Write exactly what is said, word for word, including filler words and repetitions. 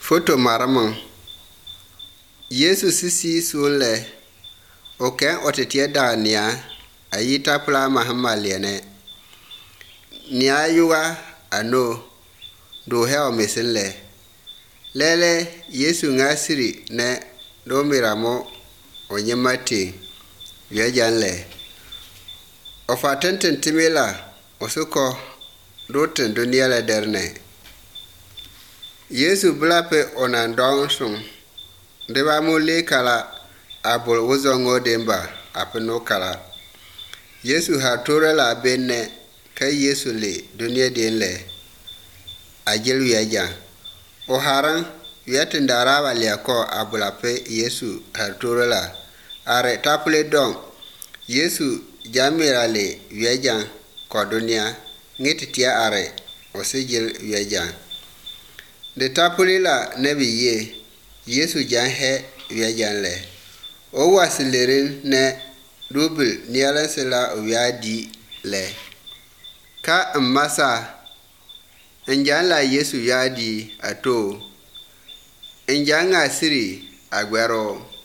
Photo maramon. Yesu sisi sule. Oken otetie da nia. Ayita pla mahamaliene. Nia yuga ano. Do heo mesenle. Lele Yesu ngasiri ne do miramo onyemati. Yajanle. Ofatenten timila. Osuko do tendo niala derne. Yesu blape onandong sung. Deba mule kala abol wuzongo demba apeno kala. Yesu hatura la benne kay Yesu le dunia den le. Ajel wiaja. O haran wiatin daraba liako abulape Yesu hatura la. Are tapule dong. Yesu jamira le wiaja ko dunia ngititia are osijil wiaja. De tapuli la nebi ye, Yesu jan he wiajan le. O wasilerin ne dubil nialansela wiadi le. Ka mmasa, njan la Yesu yadi ato, njan asiri agwero.